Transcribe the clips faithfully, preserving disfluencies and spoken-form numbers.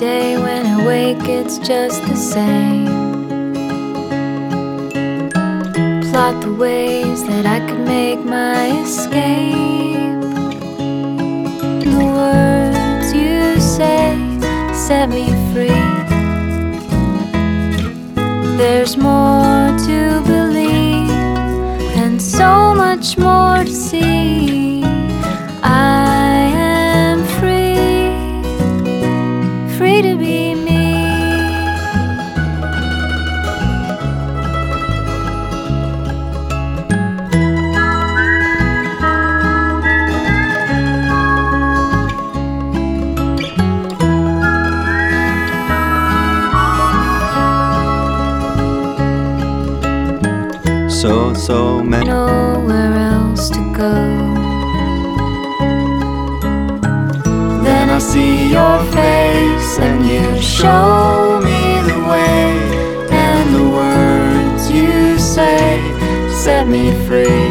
day when I wake, it's just the same. Plot the ways that I could make my escape. The words you say set me free. There's more to believe and so much more to see. I am free, free to be me. So, so many. Nowhere else to go. Then I see your face and you show me the way, and the words you say set me free.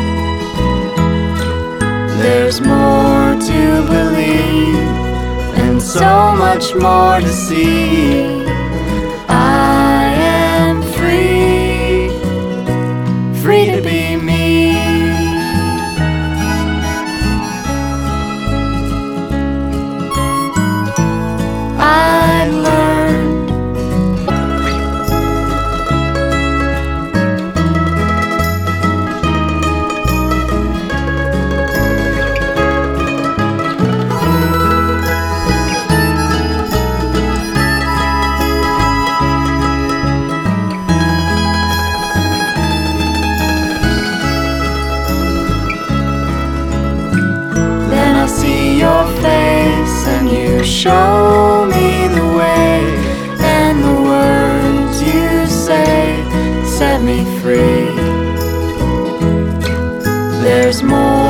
There's more to believe and so much more to see. I am free, free to be me. I've learned Then I see your face and you show me the way, and the words you say set me free. There's more